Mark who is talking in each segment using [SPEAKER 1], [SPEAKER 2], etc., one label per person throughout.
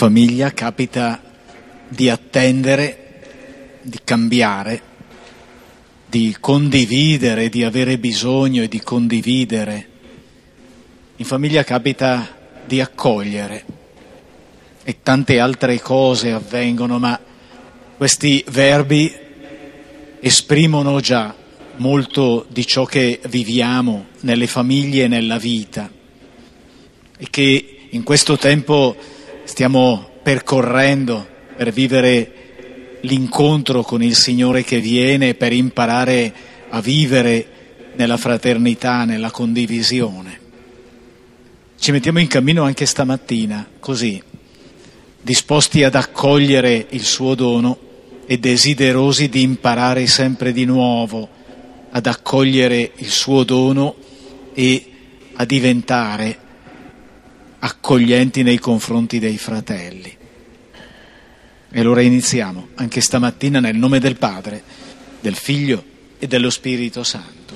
[SPEAKER 1] famiglia capita di attendere, di cambiare, di condividere, di avere bisogno e di condividere. In famiglia capita di accogliere e tante altre cose avvengono, ma questi verbi esprimono già molto di ciò che viviamo nelle famiglie e nella vita e che in questo tempo stiamo percorrendo per vivere l'incontro con il Signore che viene, per imparare a vivere nella fraternità, nella condivisione. Ci mettiamo in cammino anche stamattina, così, disposti ad accogliere il suo dono e desiderosi di imparare sempre di nuovo ad accogliere il suo dono e a diventare accoglienti nei confronti dei fratelli. E allora iniziamo anche stamattina nel nome del Padre, del Figlio e dello Spirito Santo.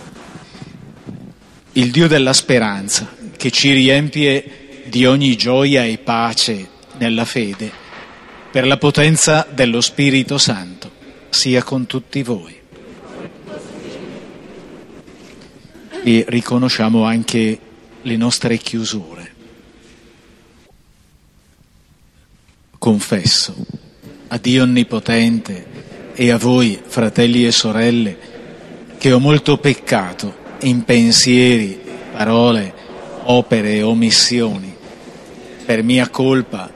[SPEAKER 1] Il Dio della speranza, che ci riempie di ogni gioia e pace nella fede, per la potenza dello Spirito Santo, sia con tutti voi. E riconosciamo anche le nostre chiusure. Confesso a Dio Onnipotente e a voi, fratelli e sorelle, che ho molto peccato in pensieri, parole, opere e omissioni, per mia colpa,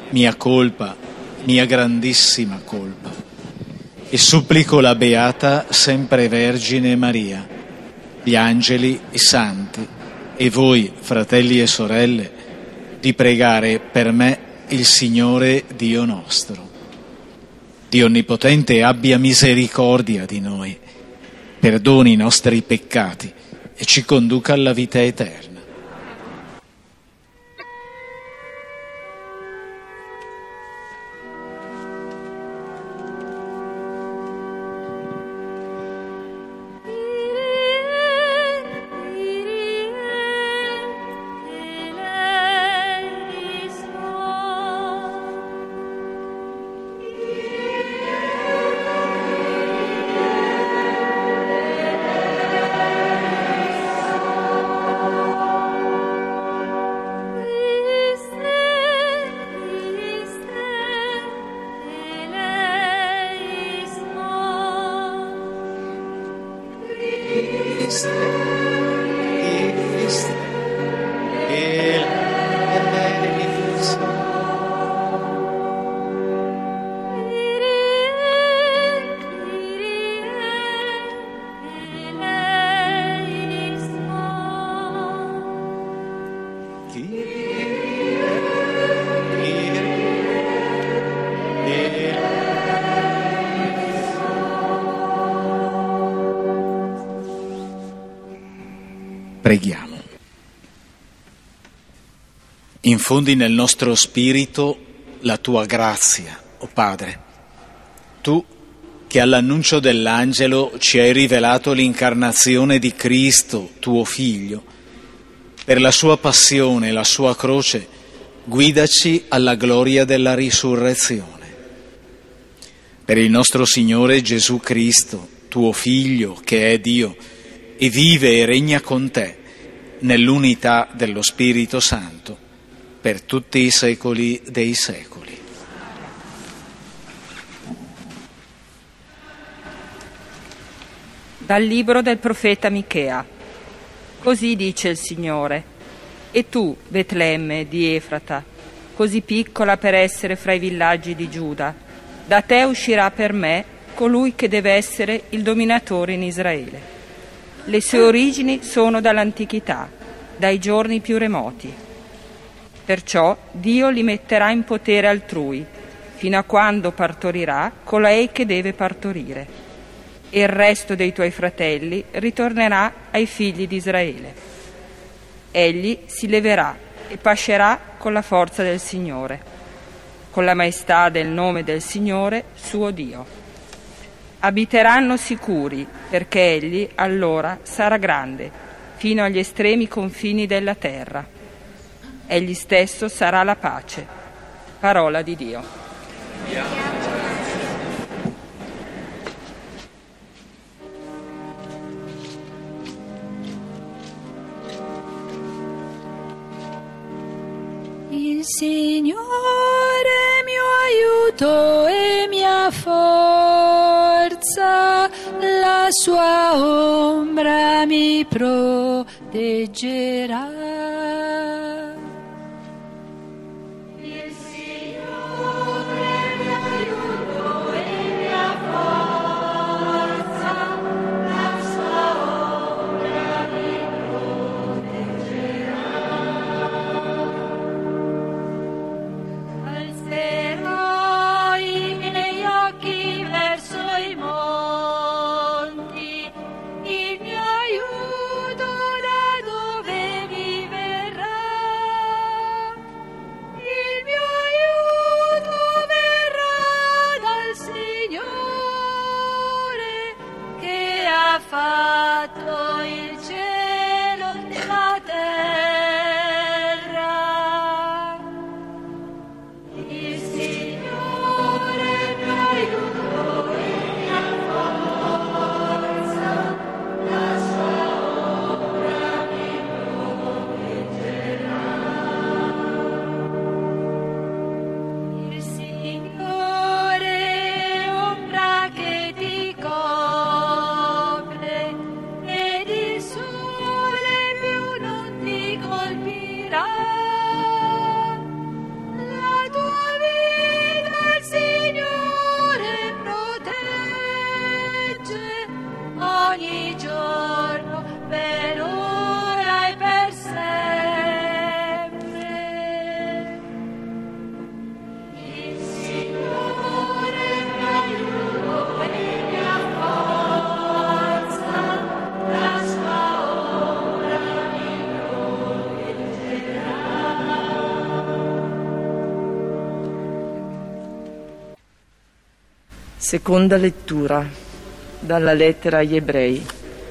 [SPEAKER 1] mia grandissima colpa. E supplico la Beata Sempre Vergine Maria, gli angeli, i santi e voi, fratelli e sorelle, di pregare per me il Signore Dio nostro. Dio Onnipotente abbia misericordia di noi, perdoni i nostri peccati e ci conduca alla vita eterna. Preghiamo. Infondi nel nostro spirito la tua grazia, o Padre. Tu che all'annuncio dell'angelo ci hai rivelato l'incarnazione di Cristo, tuo Figlio, per la sua passione e la sua croce, guidaci alla gloria della risurrezione. Per il nostro Signore Gesù Cristo, tuo Figlio, che è Dio, e vive e regna con te nell'unità dello Spirito Santo per tutti i secoli dei secoli.
[SPEAKER 2] Dal libro del profeta Michea. Così dice il Signore: e tu, Betlemme di Efrata, così piccola per essere fra i villaggi di Giuda, da te uscirà per me colui che deve essere il dominatore in Israele. Le sue origini sono dall'antichità, dai giorni più remoti. Perciò Dio li metterà in potere altrui, fino a quando partorirà colei che deve partorire. E il resto dei tuoi fratelli ritornerà ai figli di Israele. Egli si leverà e pascerà con la forza del Signore, con la maestà del nome del Signore suo Dio. Abiteranno sicuri, perché egli allora sarà grande, fino agli estremi confini della terra. Egli stesso sarà la pace. Parola di Dio.
[SPEAKER 3] Il Signore mio aiuto e mia forza, la sua ombra mi proteggerà. Fatto il cielo e la terra, il Signore mi aiuto e mia forza, la sua ombra mi proteggerà. Il Signore ombra che ti ogni giorno, per ora e per sempre. Il Signore mi aiuto e mia forza, la sua ombra mi proteggerà.
[SPEAKER 4] Seconda lettura. Dalla lettera agli Ebrei.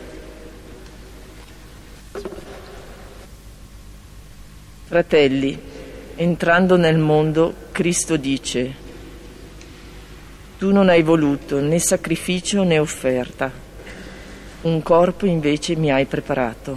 [SPEAKER 4] Fratelli, entrando nel mondo, Cristo dice: tu non hai voluto né sacrificio né offerta, un corpo invece mi hai preparato.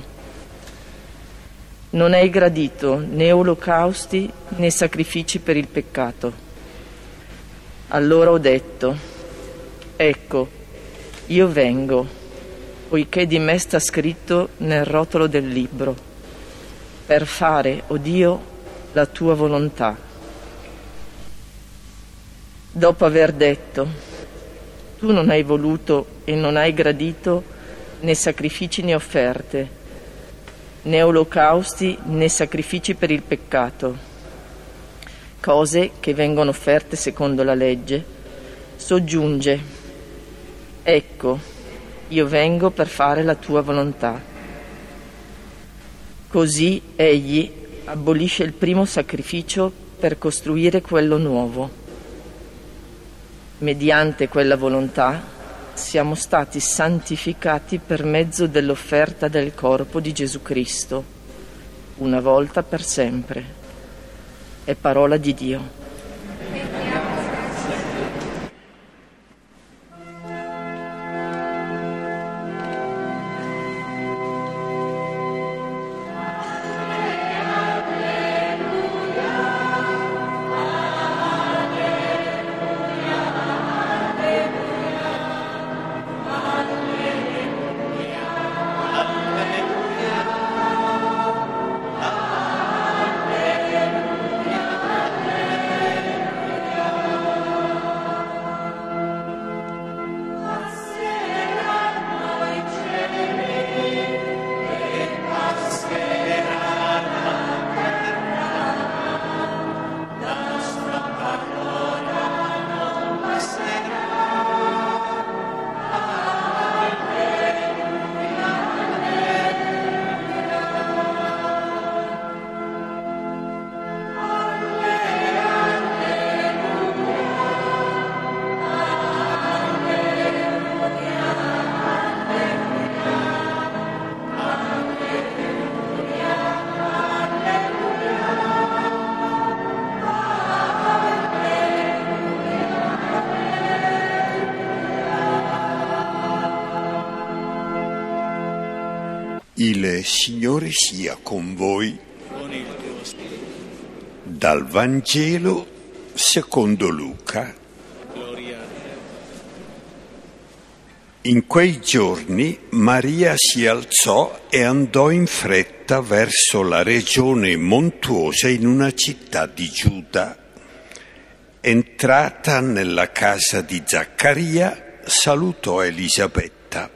[SPEAKER 4] Non hai gradito né olocausti né sacrifici per il peccato. Allora ho detto: ecco, io vengo, poiché di me sta scritto nel rotolo del libro, per fare, o Dio, la tua volontà. Dopo aver detto: tu non hai voluto e non hai gradito né sacrifici né offerte, né olocausti né sacrifici per il peccato, cose che vengono offerte secondo la legge, soggiunge: ecco, io vengo per fare la tua volontà. Così egli abolisce il primo sacrificio per costruire quello nuovo. Mediante quella volontà siamo stati santificati per mezzo dell'offerta del corpo di Gesù Cristo, una volta per sempre. È parola di Dio.
[SPEAKER 5] Il Signore sia con voi.
[SPEAKER 1] Con il tuo spirito.
[SPEAKER 5] Dal Vangelo secondo Luca.
[SPEAKER 1] Gloria a te.
[SPEAKER 5] In quei giorni Maria si alzò e andò in fretta verso la regione montuosa in una città di Giuda. Entrata nella casa di Zaccaria, salutò Elisabetta.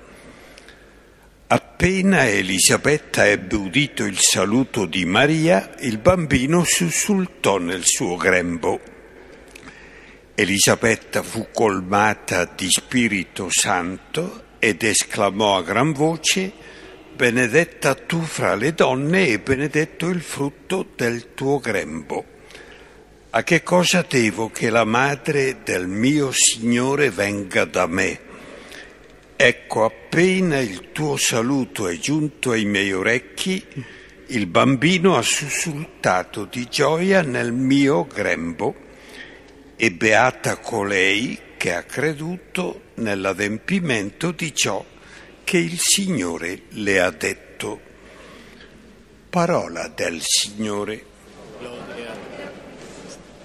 [SPEAKER 5] Appena Elisabetta ebbe udito il saluto di Maria, il bambino sussultò nel suo grembo. Elisabetta fu colmata di Spirito Santo ed esclamò a gran voce: «Benedetta tu fra le donne e benedetto il frutto del tuo grembo. A che cosa devo che la madre del mio Signore venga da me? Ecco, appena il tuo saluto è giunto ai miei orecchi, il bambino ha sussultato di gioia nel mio grembo, e beata colei che ha creduto nell'adempimento di ciò che il Signore le ha detto». Parola del Signore.